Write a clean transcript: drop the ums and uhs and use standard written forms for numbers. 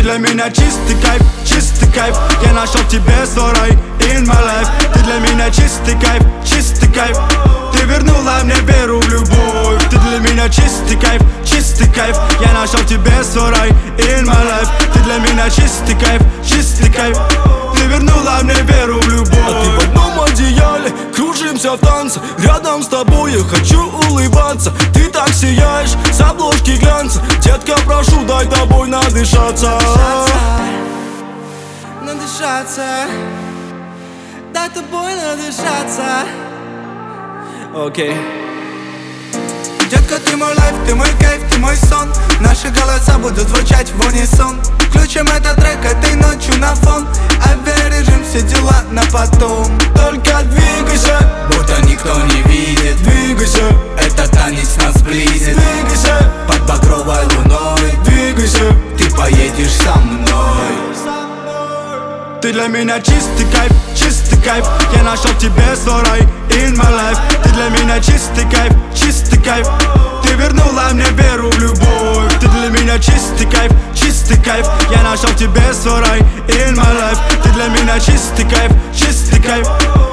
для меня чистый кайф, чистый кайф. Я нашел тебе свой рай in my life. Ты для меня чистый кайф, чистый кайф. Ты вернула мне веру в любовь. Ты для меня чистый кайф, чистый кайф. Я нашел тебе свой рай in my life. Ты для меня чистый кайф, чистый кайф. Ты вернула мне веру в любовь. А ты в одном одеяле, кружимся в танце. Рядом с тобой я хочу улыбаться. Ты так сияешь с обложки глянца. Детка, прошу, дай тобой надышаться. Надышаться. Дай тобой надышаться. Окей. Детка, ты мой лайф, ты мой кайф, ты мой сон. Наши голоса будут звучать в унисон. Включим этот трек этой ночью на фон. Авиарежим, все дела на потом. Только двигайся, будто никто не видит. двигайся, Этот танец нас близит. двигайся, Под багровой луной двигайся. ты поедешь со мной. Ты для меня чистый кайф, чистый кайф. Я нашел тебе свой рай in my life. Ты для меня чистый кайф, чистый кайф. Ты вернула мне веру в любовь. Ты для меня чистый кайф, чистый кайф. Я нашел тебе свой рай in my life. Ты для меня чистый кайф, чистый кайф.